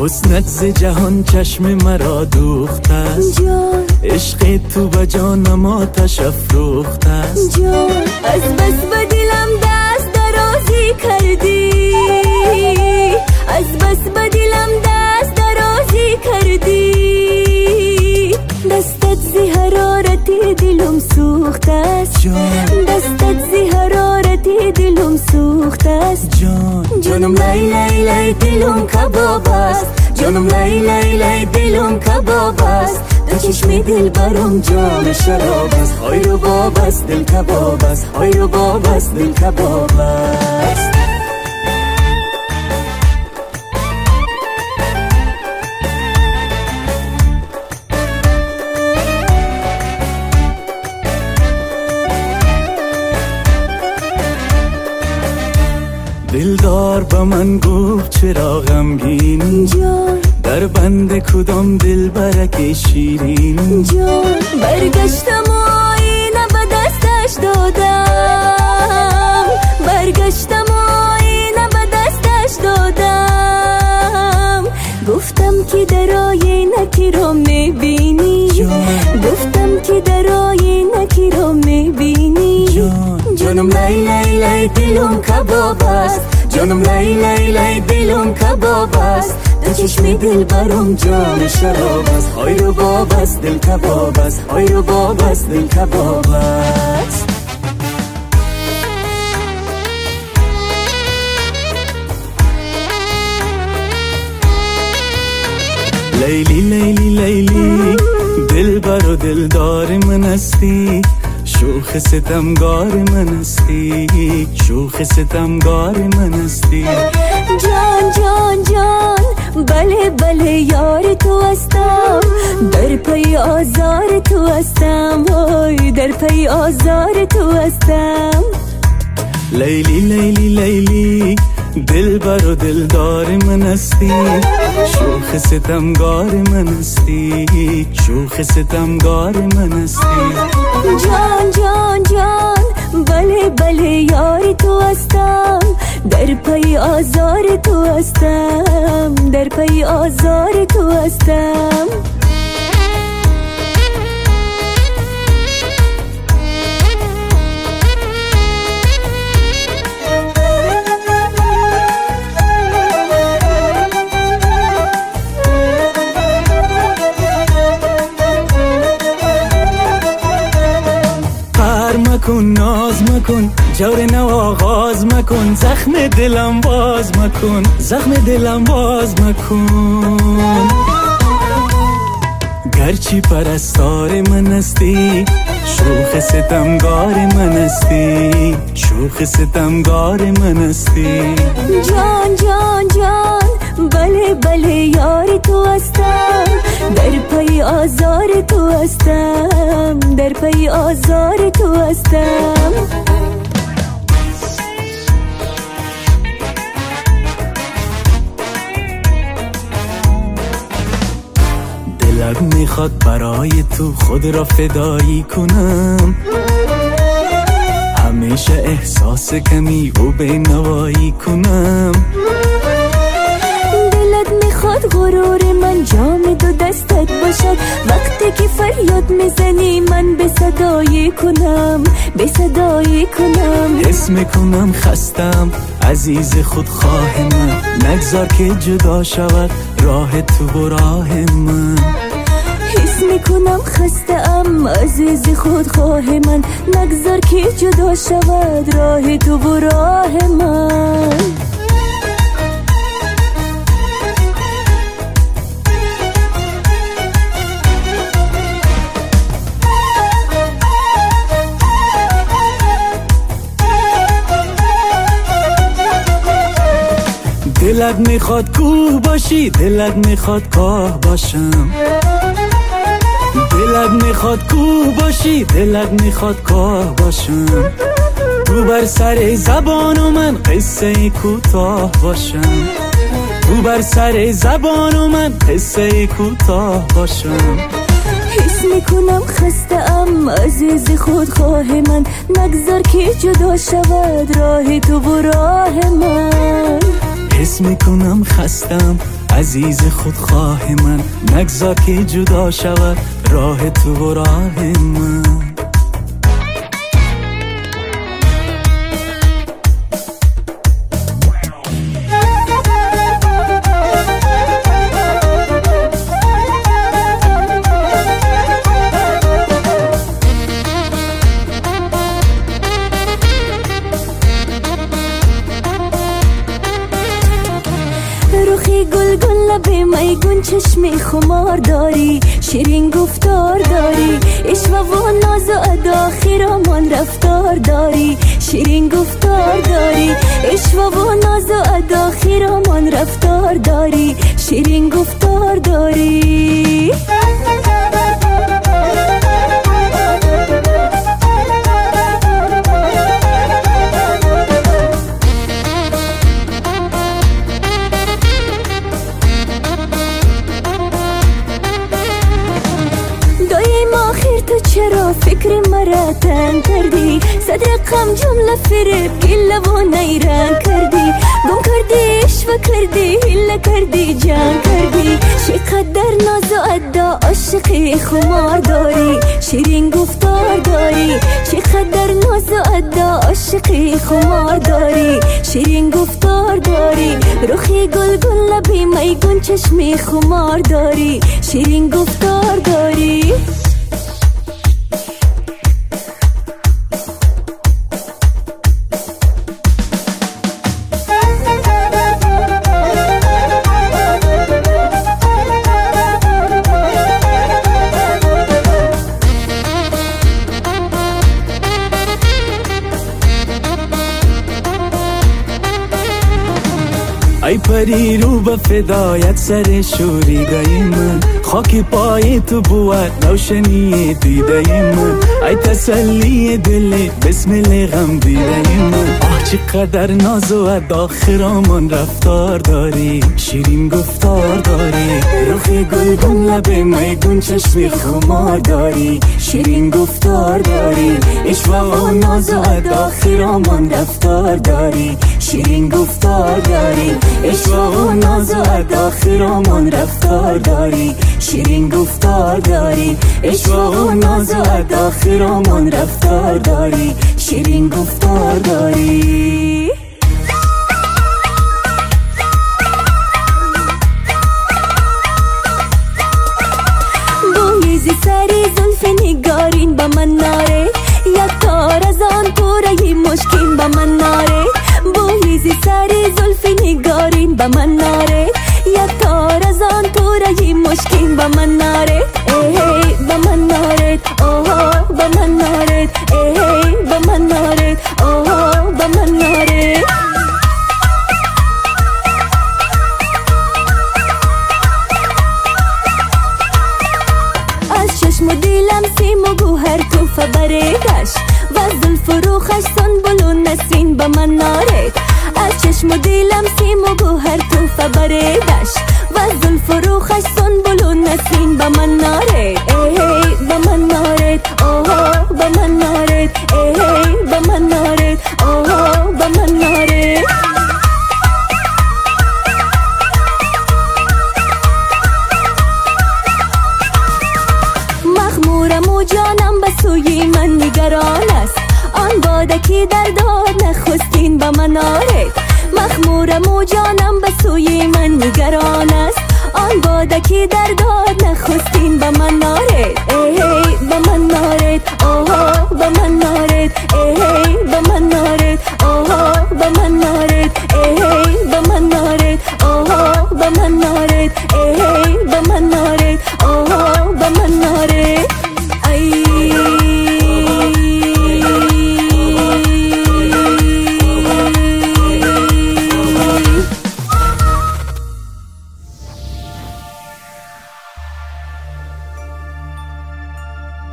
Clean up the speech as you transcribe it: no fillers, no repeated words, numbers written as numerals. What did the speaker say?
حسنت ز جهان چشم مرا دوخت است جان، عشق تو به جانم آتش افروخت است جان، از بس به دلم دست درازی کردی، از بس به دلم دست درازی کردی. دستت زی حرارتی دلم سوخت است جان، دستت زی حرارتی دلم سوخت است جان، جانم لای لای لای دلم کباب است، جانم لای لای لای دلم کباب است. دو چشم دل برم جام شراب است، های رو باب است دل کباب است، های رو باب است دل کباب است. دلدار با من گفت چرا غمگینی جان، در بند کدام دل برک شیرین جان، برگشتم و آینه به دستش دادم، برگشتم و آینه به دستش دادم. گفتم که در آینه کی را میبینی، گفتم که در آینه کی را میبینی. جانم لای لای لای دلم کباب است، جانم لای لای لای دلم کباب است. دو چشم دل برم جام شراب است، های رو باب است دل کباب است، های رو باب است دل کباب است. لیلی لیلی لیلی دل بر و دلدار من هستی، شوخ ستمگار من هستی، شوخ ستمگار من هستی. جان جان جان بله بله یار تو هستم، در پی آزار تو هستم، وای در پی آزار تو هستم. لیلی لیلی لیلی دل بر و دلدار من هستی، شوخ ستمگار من هستی، شوخ ستمگار من هستی. جان جان جان بله بله یار تو هستم، در پی آزار تو هستم، در پی آزار تو هستم. مکن ناز مکن جور نو آغاز مکن، زخم دلم باز مکن، زخم دلم باز مکن. گرچی پرستار من هستی، شوخ ستمگار من هستی، شوخ ستمگار من هستی. جان جان جان بله بله یار تو هستم، در پی آزار تو هستم، در پی آزار تو هستم. دلت میخواد برای تو خود را فدایی کنم، همیشه احساس کمی و بینوایی کنم. دلت میخواد غرور من جام دو دستت باشد، وقتی که فریاد میزنی من به صدایی کنم، به صدایی کنم. حس میکنم خستم عزیز خودخواه من، نگذار که جدا شود راه تو و راه من. حس میکنم خستم عزیز خودخواه من، نگذار که جدا شود راه تو و راه من. دلت میخواد کوه باشی، دلت میخواد کاه باشم، دلت میخواد کوه باشی، دلت میخواد کاه باشم. تو بر سر زبان و من قصه کوتاه باشم، تو بر سر زبان و من قصه کوتاه باشم. حس میکنم خستم عزیز خودخواه من، نگذار که جدا شود راه تو و راه من. حس میکنم خستم عزیز خودخواه من، نگذار که جدا شود راه تو و راه من. روخی گل گل لبه میگون چشم خمار داری، شیرین گفتار داری، عشق و ناز و ادا خیرمان رفتار داری، شیرین گفتار داری، عشق و ناز و ادا خیرمان رفتار داری، شیرین گفتار داری. تو چرا فکر مرا تنگ کردی؟ صد رقم جمله فریب گله و نیرنگ کردی، گم کردی عشق کردی هله کردی جنگ کردی، چقدر ناز و ادا عاشقی خمار داری، شیرین گفتار داری، چقدر ناز و ادا عاشقی خمار داری، شیرین گفتار داری. روخی گل گل لبی میگون چشمی خمار داری، شیرین گفتار داری. ای پری رو به فدایت سر شوریده من، خاک پای تو بود روشنی دیده من، ای تسلی دل بسمل غم دیده من. آه چقدر ناز و ادا خرامان رفتار داری، شیرین گفتار داری، رخ گلگون لبه میگون چشم خمار داری، شیرین گفتار داری، عشق و ناز و ادا خرامان رفتار داری، شیرین گفتار داری، عشق و ناز و ادا خرامان رفتار داری، شیرین گفتار داری، عشق و ناز و ادا خرامان رفتار داری، شیرین گفتار داری. بویزی سری زلف نگارین با من ناره، یک تار از آن پوره مشکین با من ناره، بویزی سری زلف نگارین با من ناره، یک تار از آن پوره مشکین با من ناره، ای با من ناره، اوه با من ناره، ای با من ناره، اوه با من ناره. از چشم و دیلم سیم و گوهر توفه بریدش، و زلف و روخش سنبل و نسرین با من ناره، از چشم و دیلم سیم و گوهر توفه بریدش، و زلف و روخش سنبل و نسرین با من ناره، ای با من ناره، اوه با من ناره، ای با من ناره، اوه با من ناره. مخمورم و جانم به سوی من نگران است، آن باده که در داد نخستین به من آرد، مخمورم و جانم به سوی من نگران است، آن باده که در داد نخستین به من آرد، ای به من آرد، اوه به من آرد.